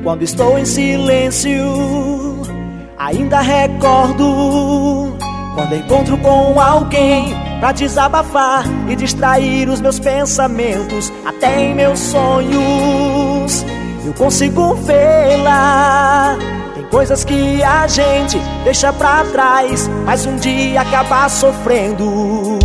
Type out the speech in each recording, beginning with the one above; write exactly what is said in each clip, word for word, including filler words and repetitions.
Quando estou em silêncio, ainda recordo quando encontro com alguém pra desabafar e distrair os meus pensamentos. Até em meus sonhos eu consigo vê-la. Tem coisas que a gente deixa pra trás, mas um dia acaba sofrendo.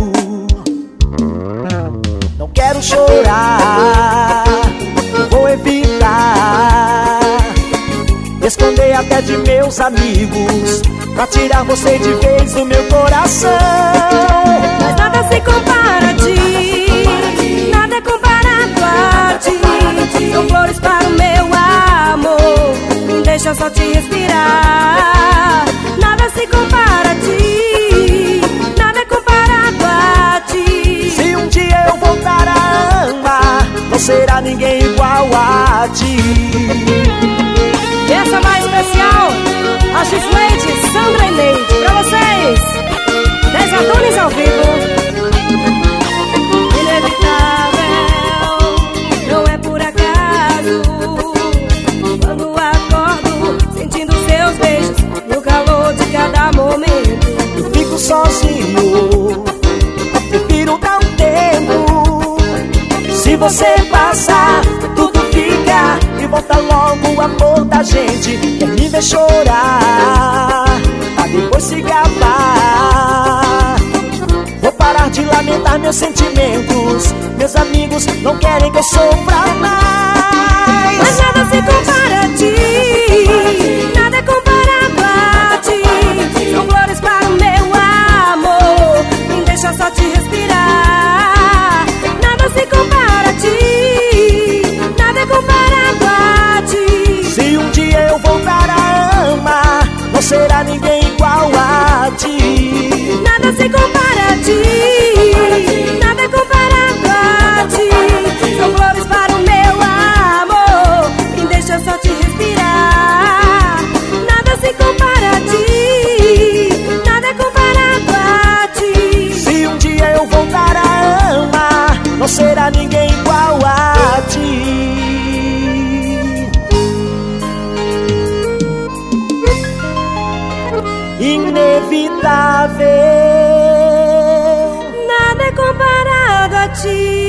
Não quero chorar, eu vou evitar esconder até de meus amigos, pra tirar você de vez do meu coração. Mas nada se compara a ti, nada é comparado a ti. São flores para o meu amor, me deixa só te respirar. Nada se compara a ti, nada é comparado a ti. Se um dia eu voltar a amar, não será ninguém igual a ti. E essa mais especial, a X-Lady, Sandra e Neide, pra vocês, dez atores ao vivo. Inevitável, não é por acaso, quando acordo, sentindo seus beijos no calor de cada momento. Eu fico sozinho, prefiro dar um tempo. Se você passar, tudo fica e volta logo o amor da gente. Quer me ver chorar, pra depois se gabar. Vou parar de lamentar meus sentimentos, meus amigos não querem que eu sofra mais. Mas nada se compara a ti, nada é comparado a ti. São flores para o meu amor, me deixa só te respirar. Nada se compara a ti, nada é comparado a ti. Se um dia eu voltar a amar, não será ninguém igual a ti. Nada se compara a ti, nada é comparado a ti. São flores para o meu amor, me deixa só te respirar. Nada se compara a ti, nada é comparado a ti. Se um dia eu voltar a amar, não será ninguém igual a ti. Inevitável, nada é comparado a ti.